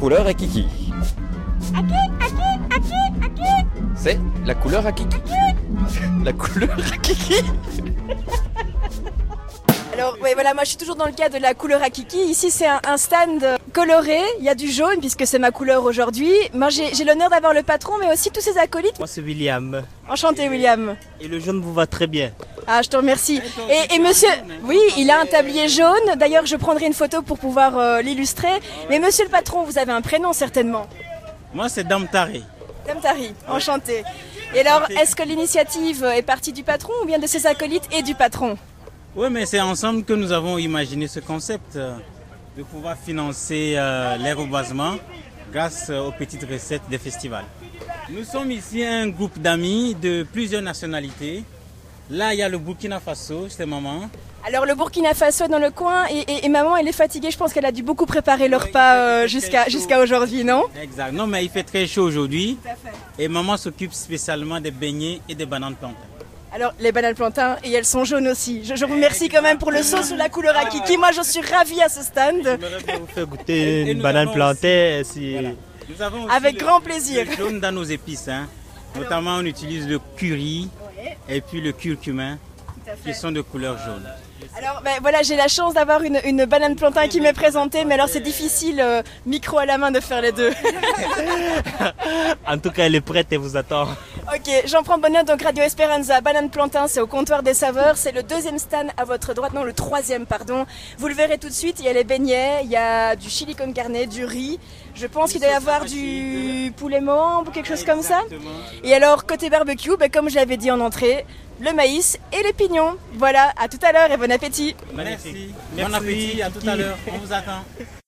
couleur Akiki. C'est la couleur Akiki. La couleur Akiki. Alors oui, voilà, moi je suis toujours dans le cas de la couleur Akiki. Ici c'est un stand coloré, il y a du jaune puisque c'est ma couleur aujourd'hui. Moi j'ai l'honneur d'avoir le patron mais aussi tous ses acolytes. Moi c'est William. Enchanté William. Et le jaune vous va très bien. Ah, je te remercie. Et monsieur, oui, il a un tablier jaune. D'ailleurs, je prendrai une photo pour pouvoir l'illustrer. Mais monsieur le patron, vous avez un prénom certainement. Moi c'est Dame Taré. Dame Tari, enchanté. Et alors, est-ce que l'initiative est partie du patron ou bien de ses acolytes et du patron? Oui, mais c'est ensemble que nous avons imaginé ce concept de pouvoir financer les reboisements grâce aux petites recettes des festivals. Nous sommes ici un groupe d'amis de plusieurs nationalités. Là, il y a le Burkina Faso, c'est maman. Alors le Burkina Faso est dans le coin et maman elle est fatiguée, je pense qu'elle a dû beaucoup préparer le repas jusqu'à aujourd'hui, non? Exact, non mais il fait très chaud aujourd'hui. Tout à fait. Et maman s'occupe spécialement des beignets et des bananes plantains. Alors les bananes plantains, et elles sont jaunes aussi. Je vous remercie quand même pour le sauce sous la couleur Akiki. Moi je suis ravie à ce stand. J'aimerais bien vous faire goûter une banane plantaine. Voilà. Avec grand plaisir. Le jaune dans nos épices, hein. Notamment on utilise le curry et puis le curcumin qui sont de couleur jaune. Alors ben, voilà, j'ai la chance d'avoir une banane plantain qui m'est présentée, mais alors c'est difficile, micro à la main, de faire les deux. En tout cas, elle est prête et vous attend. Ok, j'en prends bonne note. Donc Radio Esperanza, banane plantain, c'est au comptoir des saveurs. C'est le deuxième stand à votre droite, non le troisième, pardon. Vous le verrez tout de suite, il y a les beignets, il y a du chili con carne, du riz. Je pense qu'il doit y avoir du poulet mambe ou quelque chose comme ça. Et alors, côté barbecue, ben, comme je l'avais dit en entrée, le maïs et les pignons. Voilà, à tout à l'heure et bon appétit. Merci. Bon appétit, à tout à l'heure. On vous attend.